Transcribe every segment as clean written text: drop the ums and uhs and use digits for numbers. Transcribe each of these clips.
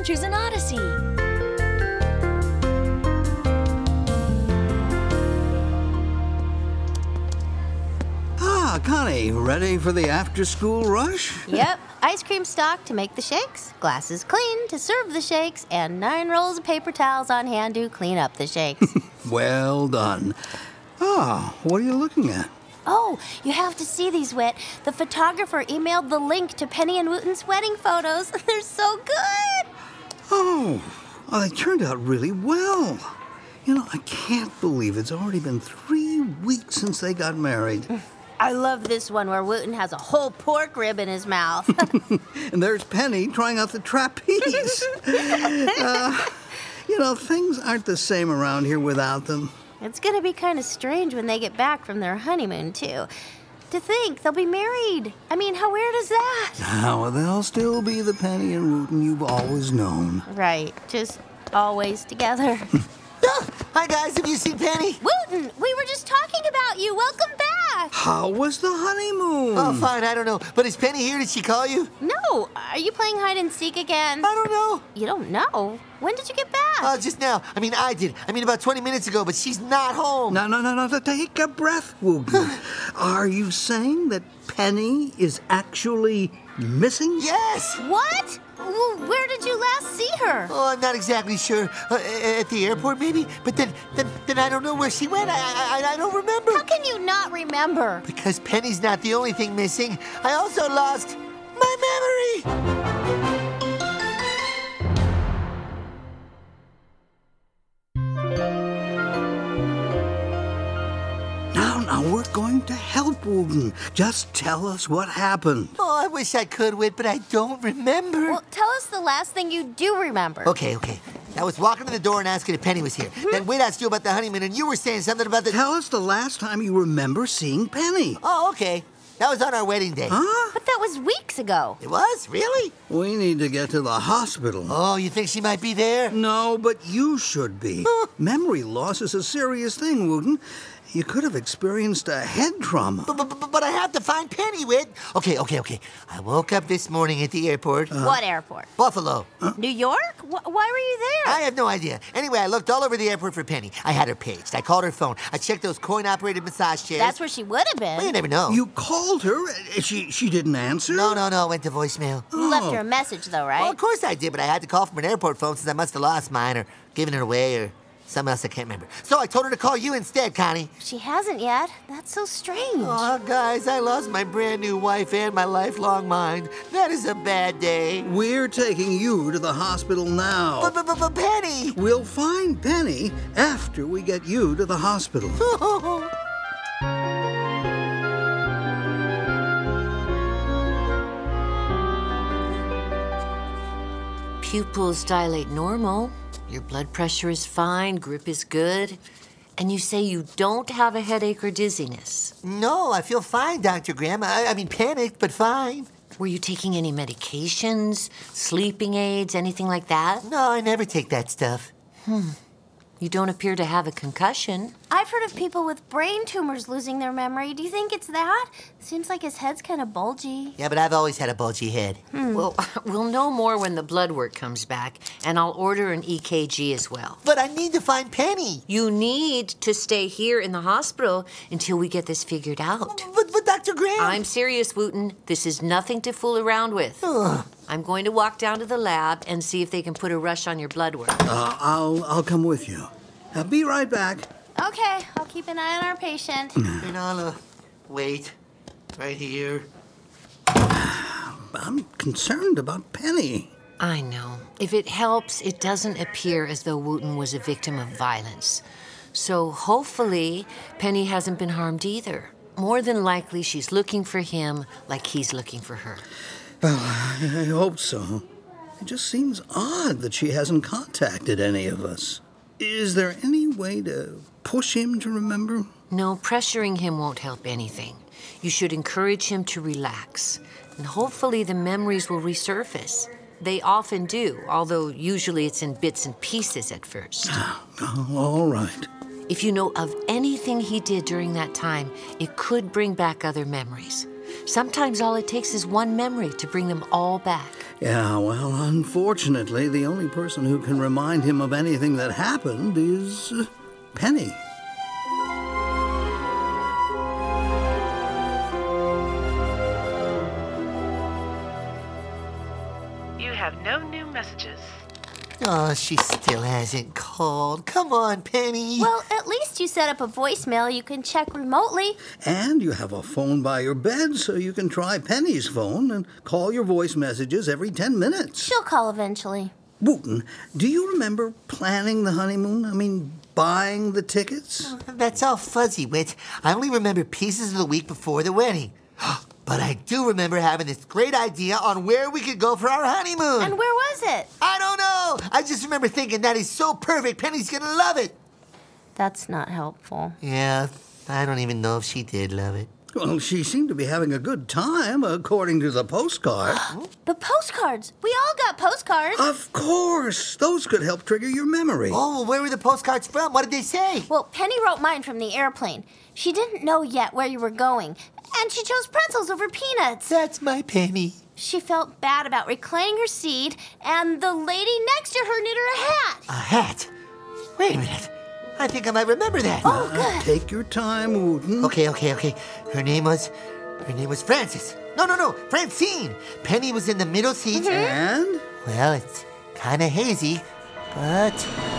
Adventures in Odyssey. Ah, Connie, ready for the after-school rush? Yep, ice cream stock to make the shakes, glasses clean to serve the shakes, and 9 rolls of paper towels on hand to clean up the shakes. Well done. Ah, what are you looking at? Oh, you have to see these, Whit. The photographer emailed the link to Penny and Wooten's wedding photos. They're so good. Oh, they turned out really well. You know, I can't believe it's already been 3 weeks since they got married. I love this one where Wooten has a whole pork rib in his mouth. And there's Penny trying out the trapeze. You know, things aren't the same around here without them. It's going to be kind of strange when they get back from their honeymoon, too. To think they'll be married. I mean, how weird is that? Now, they'll still be the Penny and Wooten you've always known. Right, just always together. Hi, guys. Have you seen Penny? Wooten, we were just talking about you. Welcome back. How was the honeymoon? Oh, fine. I don't know. But is Penny here? Did she call you? No, are you playing hide and seek again? I don't know. You don't know? When did you get back? Just now. I did. About 20 minutes ago, but she's not home. No. Take a breath, Wooten. Are you saying that Penny is actually missing? Yes. What? Where did you last see her? Oh, I'm not exactly sure. At the airport, maybe? But then I don't know where she went. I don't remember. How can you not remember? Because Penny's not the only thing missing. I also lost my memory. Now we're going to help Wooten. Just tell us what happened. Oh, I wish I could, Whit, but I don't remember. Well, tell us the last thing you do remember. Okay. I was walking to the door and asking if Penny was here. Then Whit asked you about the honeymoon, and you were saying something about the... Tell us the last time you remember seeing Penny. Oh, okay. That was on our wedding day. Huh? But that was weeks ago. It was? Really? We need to get to the hospital. Oh, you think she might be there? No, but you should be. Memory loss is a serious thing, Wooten. You could have experienced a head trauma. But I have to find Penny, Whit. Okay. I woke up this morning at the airport. What airport? Buffalo. New York? Why were you there? I have no idea. Anyway, I looked all over the airport for Penny. I had her paged. I called her phone. I checked those coin-operated massage chairs. That's where she would have been. Well, you never know. You called her? She didn't answer? No. Went to voicemail. You left her a message, though, right? Well, of course I did, but I had to call from an airport phone since I must have lost mine or given it away or something else I can't remember. So I told her to call you instead, Connie. She hasn't yet. That's so strange. Oh, guys, I lost my brand new wife and my lifelong mind. That is a bad day. We're taking you to the hospital now. But Penny! We'll find Penny after we get you to the hospital. Pupils dilate normal. Your blood pressure is fine, grip is good. And you say you don't have a headache or dizziness. No, I feel fine, Dr. Graham. I mean, panicked, but fine. Were you taking any medications, sleeping aids, anything like that? No, I never take that stuff. You don't appear to have a concussion. I've heard of people with brain tumors losing their memory. Do you think it's that? Seems like his head's kind of bulgy. Yeah, but I've always had a bulgy head. Well, we'll know more when the blood work comes back, and I'll order an EKG as well. But I need to find Penny. You need to stay here in the hospital until we get this figured out. But Dr. Graham... I'm serious, Wooten. This is nothing to fool around with. I'm going to walk down to the lab and see if they can put a rush on your blood work. I'll come with you. Be right back. Okay, I'll keep an eye on our patient. Fernanda, wait. Right here. I'm concerned about Penny. I know. If it helps, it doesn't appear as though Wooten was a victim of violence. So hopefully, Penny hasn't been harmed either. More than likely, she's looking for him like he's looking for her. Well, I hope so. It just seems odd that she hasn't contacted any of us. Is there any way to push him to remember? No, pressuring him won't help anything. You should encourage him to relax. And hopefully the memories will resurface. They often do, although usually it's in bits and pieces at first. Oh, all right. If you know of anything he did during that time, it could bring back other memories. Sometimes all it takes is one memory to bring them all back. Yeah, well, unfortunately, the only person who can remind him of anything that happened is Penny. You have no new messages. Oh, she still hasn't called. Come on, Penny. Well, at least you set up a voicemail you can check remotely. And you have a phone by your bed, so you can try Penny's phone and call your voice messages every 10 minutes. She'll call eventually. Wooten, do you remember planning the honeymoon? I mean, buying the tickets? That's all fuzzy, Wit. I only remember pieces of the week before the wedding. But I do remember having this great idea on where we could go for our honeymoon. And where was it? I don't know. I just remember thinking that is so perfect. Penny's gonna love it. That's not helpful. Yeah, I don't even know if she did love it. Well, she seemed to be having a good time, according to the postcard. The postcards. We all got postcards. Of course! Those could help trigger your memory. Oh, well, where were the postcards from? What did they say? Well, Penny wrote mine from the airplane. She didn't know yet where you were going, and she chose pretzels over peanuts. That's my Penny. She felt bad about reclaiming her seed, and the lady next to her knit her a hat. A hat? Wait a minute. I think I might remember that. Oh, good. Take your time, Wooten. Okay. Her name was Frances. No, Francine. Penny was in the middle seat. And? Well, it's kind of hazy, but...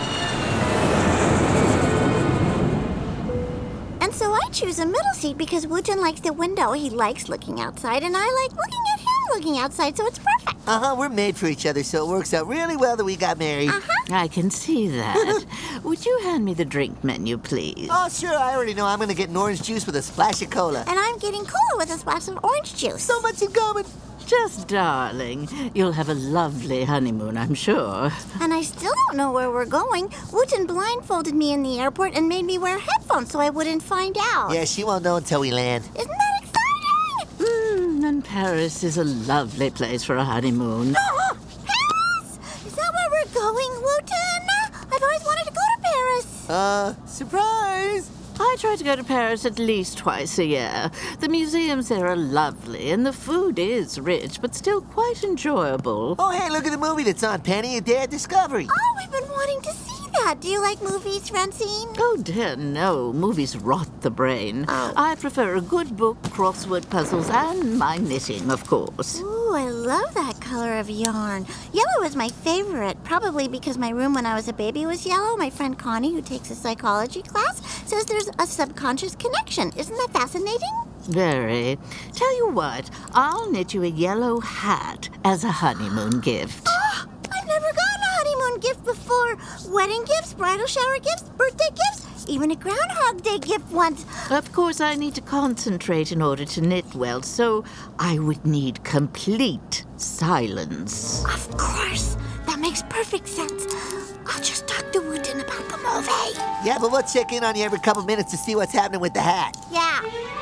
And so I choose a middle seat because Wooten likes the window. He likes looking outside, and I like looking at him looking outside, so it's perfect. we're made for each other, so it works out really well that we got married. I can see that. Would you hand me the drink menu, please? Oh, sure, I already know I'm gonna get an orange juice with a splash of cola. And I'm getting cola with a splash of orange juice. So much in common. Just darling. You'll have a lovely honeymoon, I'm sure. And I still don't know where we're going. Wooten blindfolded me in the airport and made me wear headphones so I wouldn't find out. Yeah, she won't know until we land. Isn't that exciting? And Paris is a lovely place for a honeymoon. Paris! Is that where we're going, Wooten? I've always wanted to go to Paris. Surprise! I try to go to Paris at least twice a year. The museums there are lovely, and the food is rich, but still quite enjoyable. Oh, hey, look at the movie that's on, Penny, A Day of Discovery. Oh, we've been wanting to see that. Do you like movies, Francine? Oh, dear, no. Movies rot the brain. Oh. I prefer a good book, crossword puzzles, and my knitting, of course. Ooh, I love that color of yarn. Yellow is my favorite, probably because my room when I was a baby was yellow. My friend Connie, who takes a psychology class, says there's a subconscious connection. Isn't that fascinating? Very. Tell you what, I'll knit you a yellow hat as a honeymoon gift. I've never gotten a honeymoon gift before. Wedding gifts, bridal shower gifts, birthday gifts, even a Groundhog Day gift once. Of course, I need to concentrate in order to knit well, so I would need complete silence. Of course. That makes perfect sense. I'll just talk to Wooten about the movie. Yeah, but we'll check in on you every couple minutes to see what's happening with the hat. Yeah.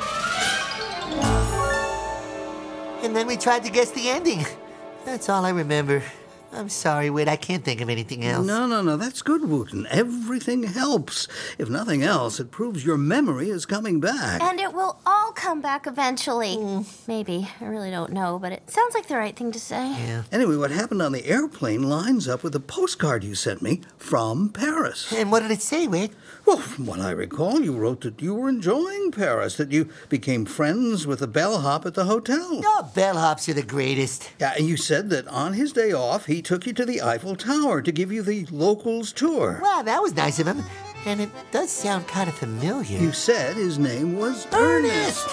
And then we tried to guess the ending. That's all I remember. I'm sorry, Whit, I can't think of anything else. No, that's good, Wooten. Everything helps. If nothing else, it proves your memory is coming back. And it will all come back eventually. Maybe. I really don't know, but it sounds like the right thing to say. Yeah. Anyway, what happened on the airplane lines up with the postcard you sent me from Paris. And what did it say, Whit? Well, from what I recall, you wrote that you were enjoying Paris, that you became friends with the bellhop at the hotel. Oh, bellhops are the greatest. Yeah, and you said that on his day off, he took you to the Eiffel Tower to give you the locals tour. Wow, that was nice of him. And it does sound kind of familiar. You said his name was Ernest.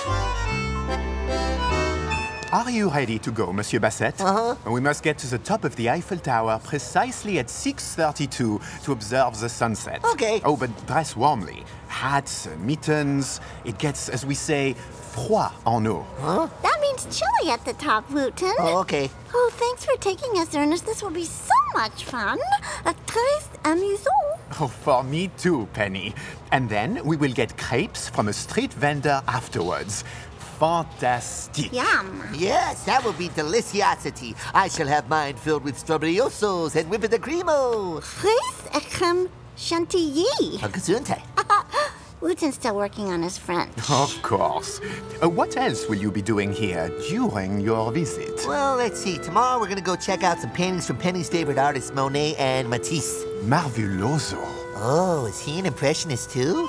Are you ready to go, Monsieur Bassett? We must get to the top of the Eiffel Tower precisely at 6:32 to observe the sunset. Okay. Oh, but dress warmly. Hats, mittens. It gets, as we say, froid en eau. That means chilly at the top, Wooten. Oh, okay. Oh, thanks for taking us, Ernest. This will be so much fun. Très amusant. Oh, for me too, Penny. And then we will get crepes from a street vendor afterwards. Fantastique. Yum. Yes, that will be deliciosity. I shall have mine filled with strawberriosos and whipped creamo. Fris et crème chantilly. Gesundheit. Wooten's still working on his French. Of course. What else will you be doing here during your visit? Well, let's see. Tomorrow we're gonna go check out some paintings from Penny's favorite artists, Monet and Matisse. Marveloso. Oh, is he an impressionist too?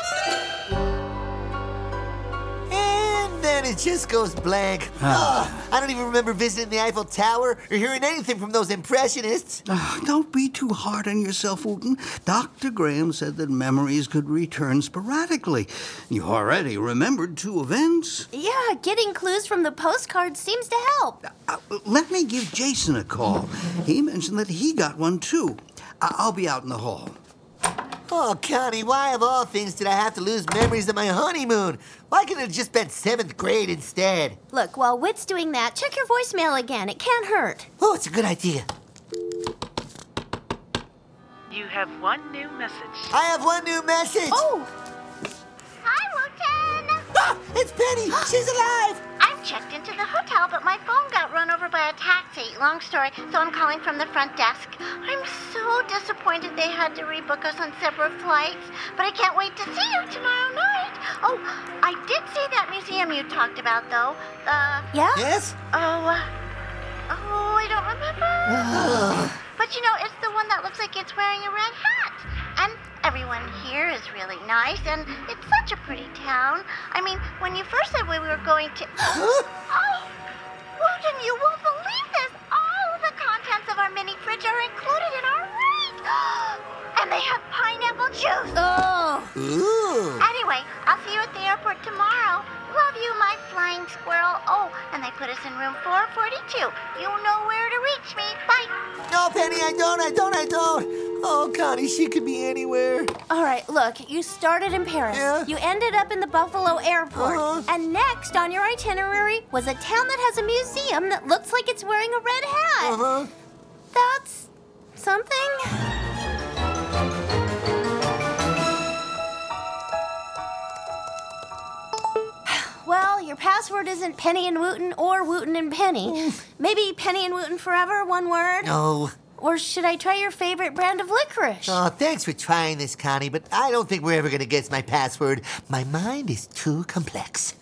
And then it just goes blank. I don't even remember visiting the Eiffel Tower or hearing anything from those impressionists. Don't be too hard on yourself, Wooten. Dr. Graham said that memories could return sporadically. You already remembered 2 events. Yeah, getting clues from the postcard seems to help. Let me give Jason a call. He mentioned that he got one, too. I'll be out in the hall. Oh, Connie, why of all things did I have to lose memories of my honeymoon? Why couldn't it have just been 7th grade instead? Look, while Whit's doing that, check your voicemail again. It can't hurt. Oh, it's a good idea. You have one new message. I have one new message. Oh! Hi, Wooten! Ah, it's Penny. She's alive. I've checked into the hotel, but my phone got run over by a taxi. Long story, so I'm calling from the front desk. I'm so disappointed they had to rebook us on separate flights, but I can't wait to see you tomorrow night. Oh, I did see that museum you talked about, though. Yeah? Yes? I don't remember. But you know, it's the one that looks like it's wearing a red hat. And everyone here is really nice, and it's such a pretty town. I mean, when you first said we were going to... Oh, Wooten, you won't believe this. All the contents of our mini fridge are included in our rate. And they have pineapple juice. Oh! Ooh. Anyway, I'll see you at the airport tomorrow. Love you, my flying squirrel. Oh, and they put us in room 442. You know where to reach me. Bye. No, Penny, I don't. Oh, Connie, she could be anywhere. All right, look, you started in Paris. Yeah? You ended up in the Buffalo airport. Uh-huh. And next on your itinerary was a town that has a museum that looks like it's wearing a red hat. Uh-huh. That's something? Well, your password isn't Penny and Wooten or Wooten and Penny. Maybe Penny and Wooten forever, one word? No. Or should I try your favorite brand of licorice? Oh, thanks for trying this, Connie, but I don't think we're ever going to guess my password. My mind is too complex.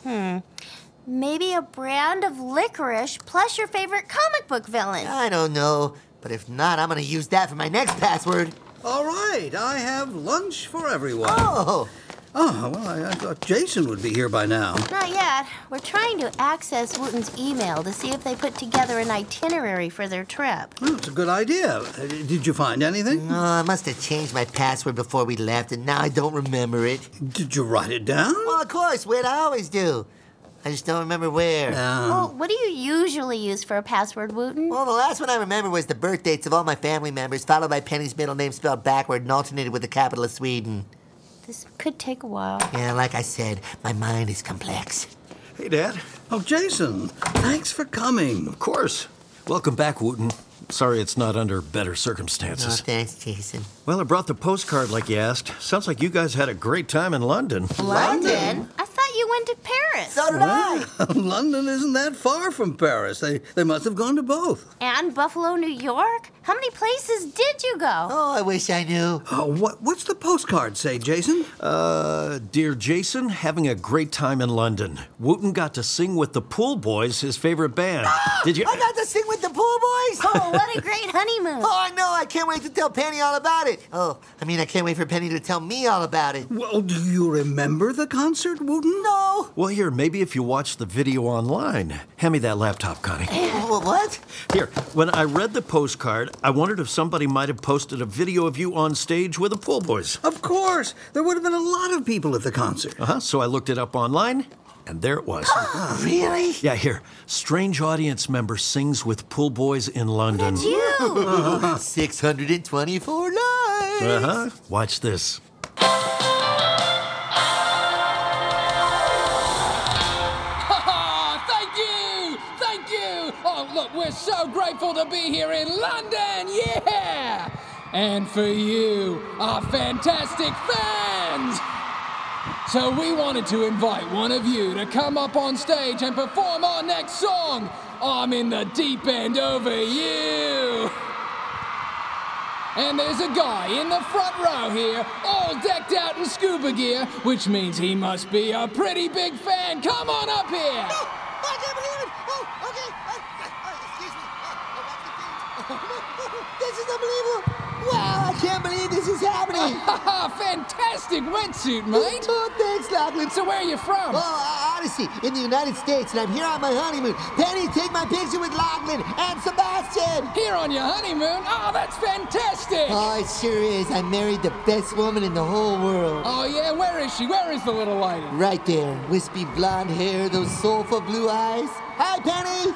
Maybe a brand of licorice plus your favorite comic book villain. I don't know, but if not, I'm going to use that for my next password. All right, I have lunch for everyone. Oh, Well, I thought Jason would be here by now. Not yet. We're trying to access Wooten's email to see if they put together an itinerary for their trip. Well, it's a good idea. Did you find anything? no, I must have changed my password before we left, and now I don't remember it. Did you write it down? Well, of course, Whit, I always do. I just don't remember where. Well, what do you usually use for a password, Wooten? Well, the last one I remember was the birth dates of all my family members, followed by Penny's middle name spelled backward and alternated with the capital of Sweden. This could take a while. Yeah, like I said, my mind is complex. Hey, Dad. Oh, Jason, thanks for coming. Of course. Welcome back, Wooten. Sorry it's not under better Oh, circumstances. thanks, Jason. Well, I brought the postcard like you asked. Sounds like you guys had a great time in London. London? I thought you went to Paris. So did I. London isn't that far from Paris. They must have gone to both. And Buffalo, New York? How many places did you go? Oh, I wish I knew. What's the postcard say, Jason? Dear Jason, having a great time in London. Wooten got to sing with the Pool Boys, his favorite band. Did you? I got to sing with the Pool Boys. Oh, what a great honeymoon. Oh, I know. I can't wait to tell Penny all about it. I can't wait for Penny to tell me all about it. Well, do you remember the concert, Wooten? No. Well, here, maybe if you watch the video online. Hand me that laptop, Connie. What? Here, when I read the postcard, I wondered if somebody might have posted a video of you on stage with the Pool Boys. Of course. There would have been a lot of people at the concert. So I looked it up online, and there it was. Really? Yeah, here. Strange audience member sings with Pool Boys in London. You. 624 lives. Watch this. Thank you! Oh, look, we're so grateful to be here in London, yeah! And for you, our fantastic fans! So we wanted to invite one of you to come up on stage and perform our next song, I'm in the Deep End Over You! And there's a guy in the front row here, all decked out in scuba gear, which means he must be a pretty big fan. Come on up here. I can't believe it! Oh, okay. Excuse me. This is unbelievable. Wow, I can't believe this is happening. Fantastic wetsuit, mate. Oh, thanks, Lachlan. So where are you from? Oh, Odyssey, in the United States, and I'm here on my honeymoon. Penny, take my picture with Lachlan and Sebastian. Here on your honeymoon? Oh, that's fantastic. Oh, it sure is. I married the best woman in the whole world. Oh, yeah? Where is she? Where is the little lady? Right there. Wispy blonde hair, those soulful blue eyes. Hi, Penny.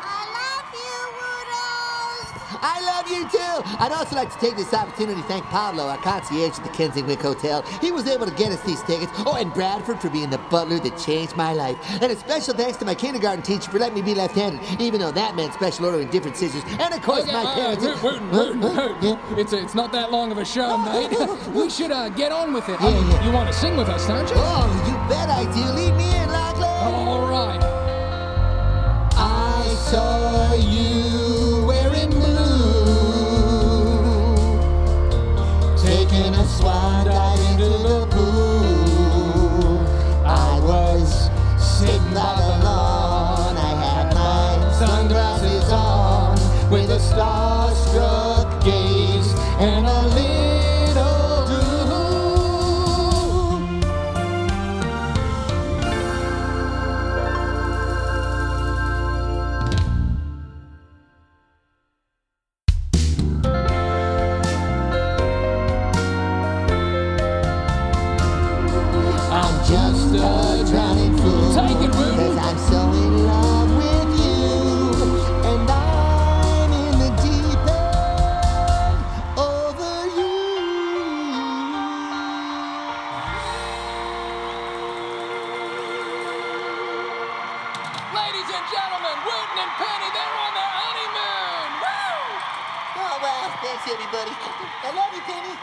I love you too! I'd also like to take this opportunity to thank Pablo, our concierge at the Kensington Hotel. He was able to get us these tickets. Oh, and Bradford for being the butler that changed my life. And a special thanks to my kindergarten teacher for letting me be left-handed, even though that meant special ordering different scissors. And of course, my parents. Yeah? It's not that long of a show, mate. We should get on with it. Yeah. You want to sing with us, don't you? Oh, you bet I do. Lead me in, Lachlan. All right. I saw you wearing blue, taking a swan dive into the pool. I was sitting by the lawn, I had my sunglasses on, with a starstruck gaze and a little drool. Just a drowning fool. Take it, Wooten. 'Cause I'm so in love with you, and I'm in the deep end over you. Ladies and gentlemen, Wooten and Penny, they're on their honeymoon. Woo! Oh, wow. Thanks, everybody. I love you, Penny.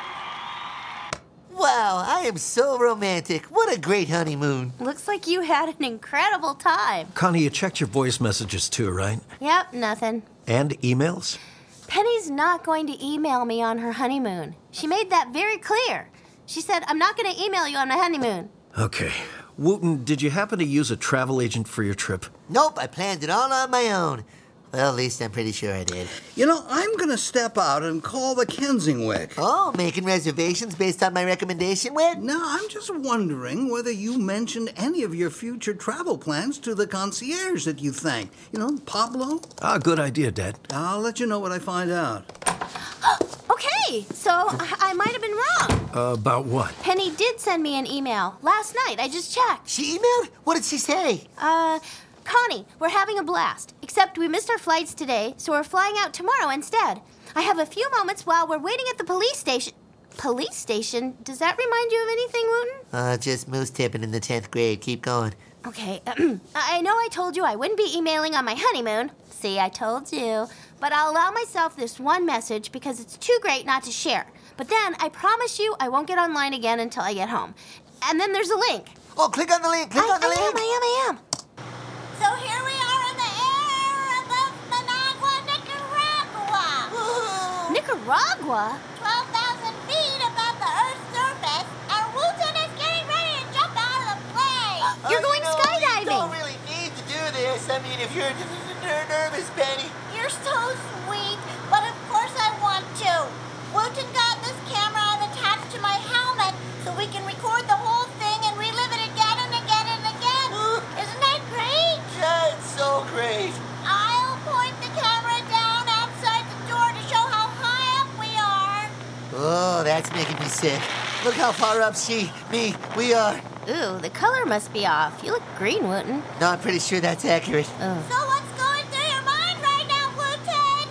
Wow, I am so romantic. What a great honeymoon. Looks like you had an incredible time. Connie, you checked your voice messages too, right? Yep, nothing. And emails? Penny's not going to email me on her honeymoon. She made that very clear. She said, I'm not going to email you on my honeymoon. Okay. Wooten, did you happen to use a travel agent for your trip? Nope, I planned it all on my own. Well, at least I'm pretty sure I did. You know, I'm going to step out and call the Kensingwick. Oh, making reservations based on my recommendation, Whit? No, I'm just wondering whether you mentioned any of your future travel plans to the concierge that you thanked. You know, Pablo? Ah, good idea, Dad. I'll let you know what I find out. Okay, so I might have been wrong. About what? Penny did send me an email last night. I just checked. She emailed? What did she say? Connie, we're having a blast. Except we missed our flights today, so we're flying out tomorrow instead. I have a few moments while we're waiting at the police station. Police station? Does that remind you of anything, Wooten? Just moose tipping in the 10th grade. Keep going. Okay, I know I told you I wouldn't be emailing on my honeymoon. See, I told you. But I'll allow myself this one message because it's too great not to share. But then, I promise you I won't get online again until I get home. And then there's a link. Oh, click on the link. Click on the link. I am. So here we are in the air above Managua, Nicaragua. Nicaragua? 12,000 feet above the Earth's surface, and Wooten is getting ready to jump out of the plane. You're going skydiving. You don't really need to do this. I mean, if you're nervous, Penny. You're so sweet, but of course I want to. Wooten got this camera attached to my helmet so we can record the whole thing and relive it again and again and again. Isn't that great? Yeah, it's so great. I'll point the camera down outside the door to show how high up we are. Oh, that's making me sick. Look how far up we are. Ooh, the color must be off. You look green, Wooten. No, I'm pretty sure that's accurate. So what's going through your mind right now, Wooten?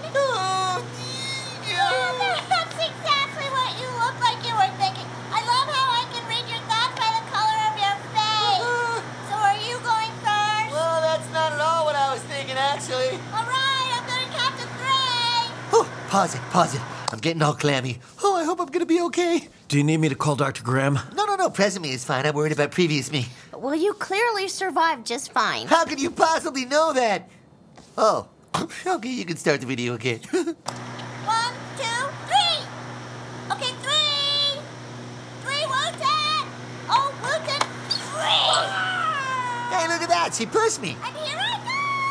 That's exactly what you look like you were thinking. I love how I can read your thoughts by the color of your face. So are you going first? Well, that's not at all what I was thinking, actually. All right, I'm going to count to 3. Oh, pause it. I'm getting all clammy. Oh, I hope I'm going to be okay. Do you need me to call Dr. Graham? No. Present me is fine. I'm worried about previous me. Well, you clearly survived just fine. How could you possibly know that? Oh, okay, you can start the video again. 1, 2, 3. God, she pushed me. And here I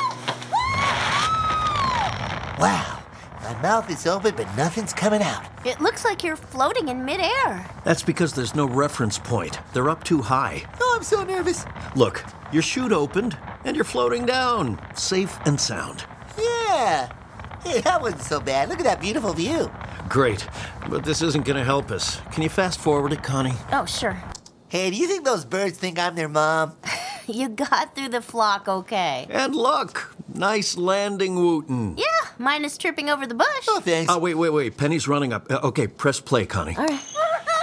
go! Wow. My mouth is open, but nothing's coming out. It looks like you're floating in midair. That's because there's no reference point. They're up too high. Oh, I'm so nervous. Look, your chute opened, and you're floating down, safe and sound. Yeah. Hey, that wasn't so bad. Look at that beautiful view. Great, but this isn't going to help us. Can you fast forward it, Connie? Oh, sure. Hey, do you think those birds think I'm their mom? You got through the flock okay. And look, nice landing, Wooten. Yeah, minus tripping over the bush. Oh, thanks. Oh, wait. Penny's running up. Okay, press play, Connie. All right. That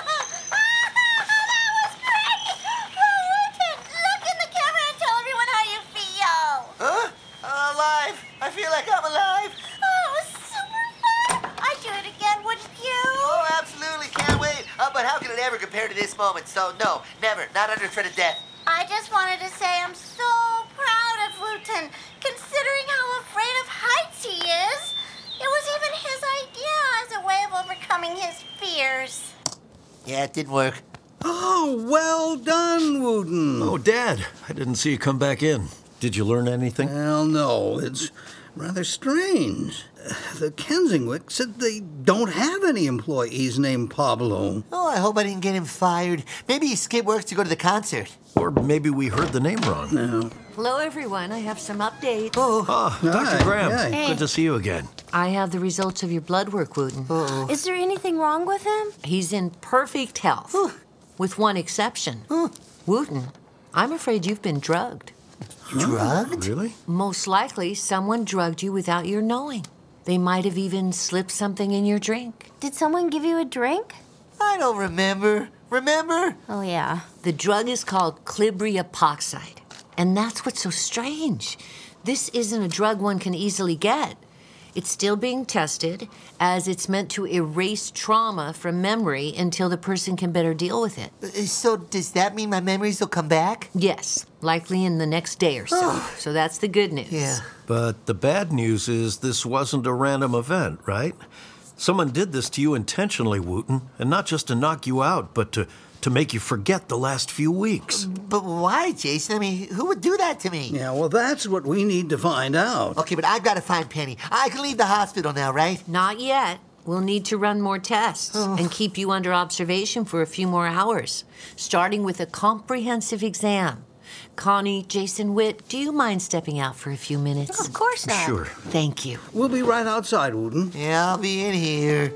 was great! Wooten, look in the camera and tell everyone how you feel. Huh? I'm alive. I feel like I'm alive. Oh, it was super fun. I'd do it again, wouldn't you? Oh, absolutely. Can't wait. But how can it ever compare to this moment? So, no, never. Not under threat of death. I just wanted to say I'm so proud of Wooten, considering how afraid of heights he is. It was even his idea as a way of overcoming his fears. Yeah, it didn't work. Oh, well done, Wooten. Oh, Dad, I didn't see you come back in. Did you learn anything? Well, no, it's rather strange. The Kensingwick said they don't have any employees named Pablo. Oh, I hope I didn't get him fired. Maybe he skipped work to go to the concert. Or maybe we heard the name wrong. No. Hello, everyone. I have some updates. Ah, Dr. Hi, Graham. hi. Hey. Good to see you again. I have the results of your blood work, Wooten. Is there anything wrong with him? He's in perfect health, with one exception. Wooten, I'm afraid you've been drugged. Drugged? Really? Most likely, someone drugged you without your knowing. They might have even slipped something in your drink. Did someone give you a drink? I don't remember. Remember? Oh, yeah. The drug is called clibriepoxide, and that's what's so strange. This isn't a drug one can easily get. It's still being tested, as it's meant to erase trauma from memory until the person can better deal with it. So does that mean my memories will come back? Yes, likely in the next day or so. So that's the good news. Yeah. But the bad news is this wasn't a random event, right? Someone did this to you intentionally, Wooten, and not just to knock you out, but to make you forget the last few weeks. But why, Jason? I mean, who would do that to me? Yeah, well, that's what we need to find out. Okay, but I've got to find Penny. I can leave the hospital now, right? Not yet. We'll need to run more tests and keep you under observation for a few more hours, starting with a comprehensive exam. Connie, Jason, Witt, do you mind stepping out for a few minutes? Of course not. Sure. Thank you. We'll be right outside, Wooten. Yeah, I'll be in here.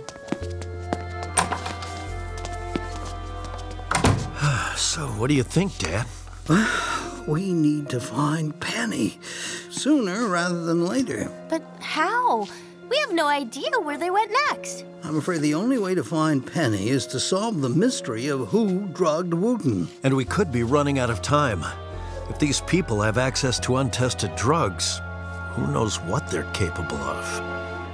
So, what do you think, Dad? We need to find Penny sooner rather than later. But how? We have no idea where they went next. I'm afraid the only way to find Penny is to solve the mystery of who drugged Wooten. And we could be running out of time. If these people have access to untested drugs, who knows what they're capable of?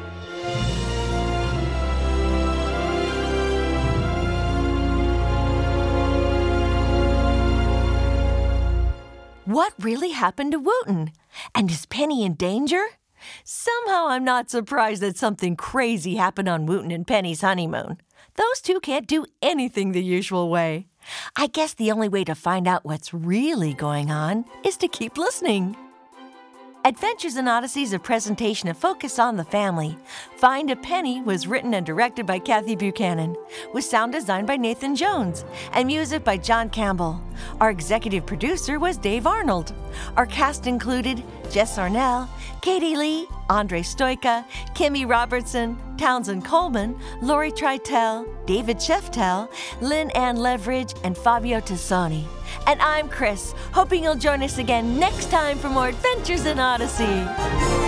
What really happened to Wooten? And is Penny in danger? Somehow I'm not surprised that something crazy happened on Wooten and Penny's honeymoon. Those two can't do anything the usual way. I guess the only way to find out what's really going on is to keep listening. Adventures in Odyssey is a presentation of Focus on the Family. Find a Penny was written and directed by Kathy Buchanan, with sound design by Nathan Jones, and music by John Campbell. Our executive producer was Dave Arnold. Our cast included Jess Arnell, Katie Lee, Andre Stoika, Kimmy Robertson, Townsend Coleman, Lori Tritel, David Sheftel, Lynn Ann Leverage, and Fabio Tassoni. And I'm Chris, hoping you'll join us again next time for more Adventures in Odyssey.